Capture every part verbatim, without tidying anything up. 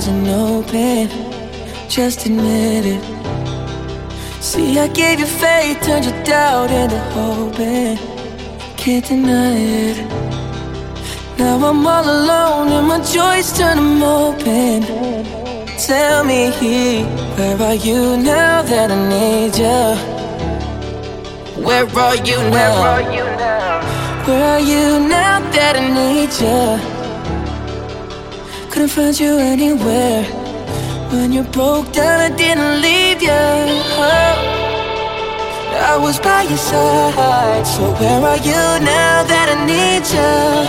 wasn't open, just admit it. See, I gave you faith, turned your doubt into hope, and can't deny it. Now I'm all alone and my joys turn them open. Tell me, where are you now that I need you? Where are you now? Where are you now? Where are you now that I need you? Couldn't find you anywhere. When you broke down, I didn't leave you. I was by your side. So where are you now that I need you?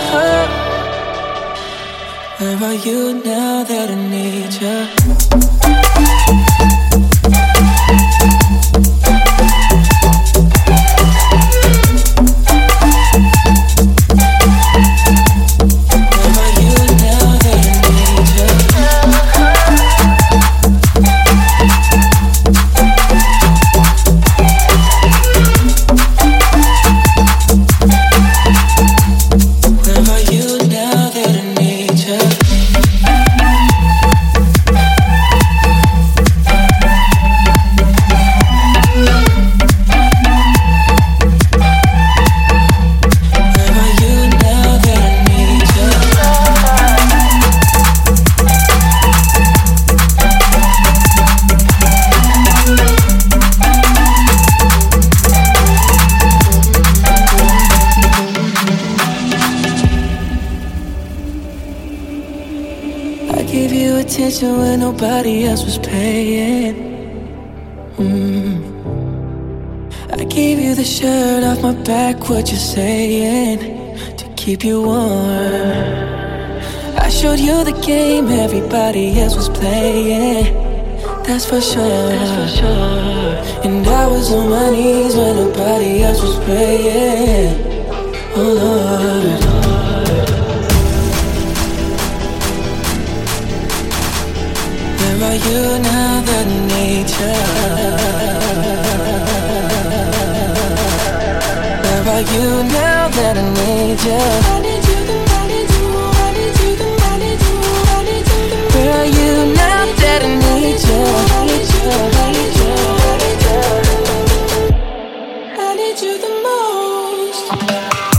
Where are you now that I need you? When nobody else was paying. mm. I gave you the shirt off my back, what you saying, to keep you warm. I showed you the game everybody else was playing. That's for sure, that's for sure. And I was on my knees when nobody else was praying. Oh Lord, where are you now that I need you? Where are you now that I need you? I need you, I need you, I need you, I need you, I need you. Where are you now that I need you? I need you, I need you, I need you. I need you the most.